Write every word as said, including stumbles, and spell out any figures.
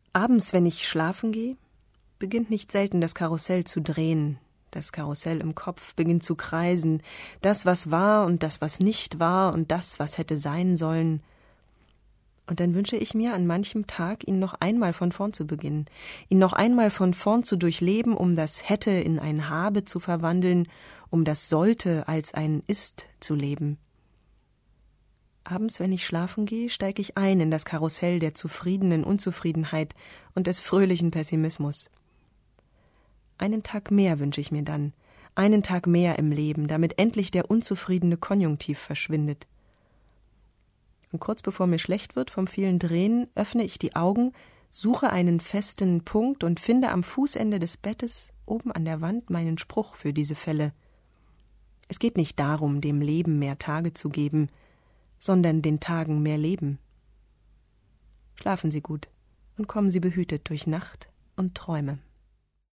Abends, wenn ich schlafen gehe, beginnt nicht selten das Karussell zu drehen. Das Karussell im Kopf beginnt zu kreisen. Das, was war und das, was nicht war und das, was hätte sein sollen. Und dann wünsche ich mir an manchem Tag, ihn noch einmal von vorn zu beginnen, ihn noch einmal von vorn zu durchleben, um das Hätte in ein Habe zu verwandeln, um das Sollte als ein Ist zu leben. Abends, wenn ich schlafen gehe, steige ich ein in das Karussell der zufriedenen Unzufriedenheit und des fröhlichen Pessimismus. Einen Tag mehr wünsche ich mir dann, einen Tag mehr im Leben, damit endlich der unzufriedene Konjunktiv verschwindet. Und kurz bevor mir schlecht wird vom vielen Drehen, öffne ich die Augen, suche einen festen Punkt und finde am Fußende des Bettes oben an der Wand meinen Spruch für diese Fälle. Es geht nicht darum, dem Leben mehr Tage zu geben, sondern den Tagen mehr Leben. Schlafen Sie gut und kommen Sie behütet durch Nacht und Träume.